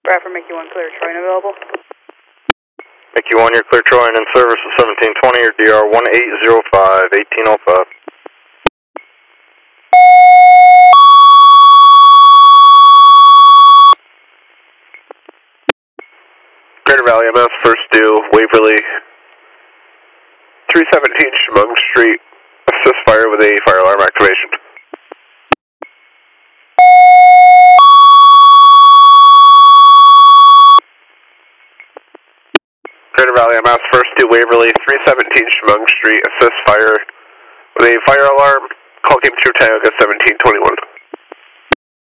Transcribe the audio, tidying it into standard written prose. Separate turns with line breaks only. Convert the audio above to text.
Bradford, make you one clear Troy available.
Make you one, you're clear Troy and in service of 1720 or DR 1805, 1805. Greater Valley MS, first due, Waverly, 317 Chemung Street. Assist fire with a fire alarm activation. Greater Valley MS, first due, Waverly, 317 Chemung Street. Assist fire with a fire alarm. Call came through Tioga 1721.